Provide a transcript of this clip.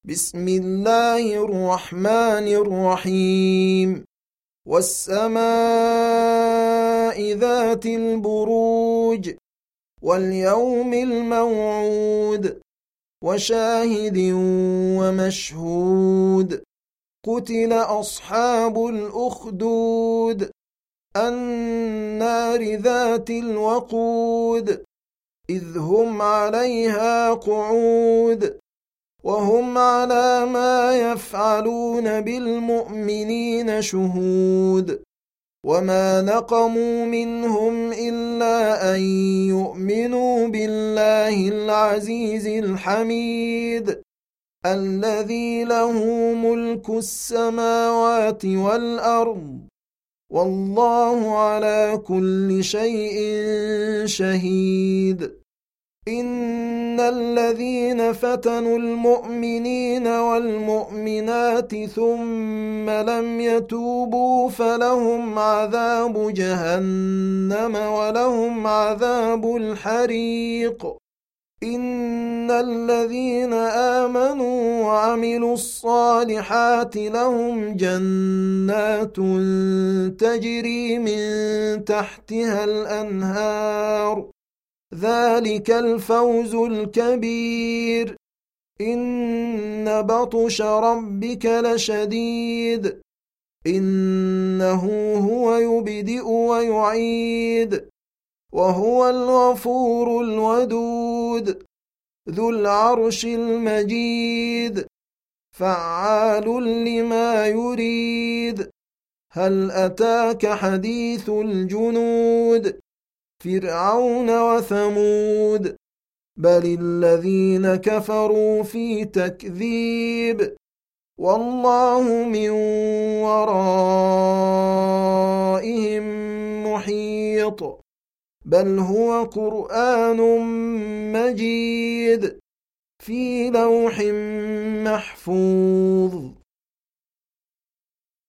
بسم الله الرحمن الرحيم. والسماء ذات البروج واليوم الموعود وشاهد ومشهود. قتل أصحاب الأخدود النار ذات الوقود إذ هم عليها قعود وهم على ما يفعلون بالمؤمنين شهود. وما نقموا منهم إلا أن يؤمنوا بالله العزيز الحميد الذي له ملك السماوات والأرض والله على كل شيء شهيد. إن الذين فتنوا المؤمنين والمؤمنات ثم لم يتوبوا فلهم عذاب جهنم ولهم عذاب الحريق. إن الذين آمنوا وعملوا الصالحات لهم جنات تجري من تحتها الأنهار ذلك الفوز الكبير. إن بطش ربك لشديد إنه هو يبدئ ويعيد وهو الغفور الودود ذو العرش المجيد فعال لما يريد. هل أتاك حديث الجنود فرعون وثمود بل الذين كفروا في تكذيب والله من ورائهم محيط. بل هو قرآن مجيد في لوح محفوظ.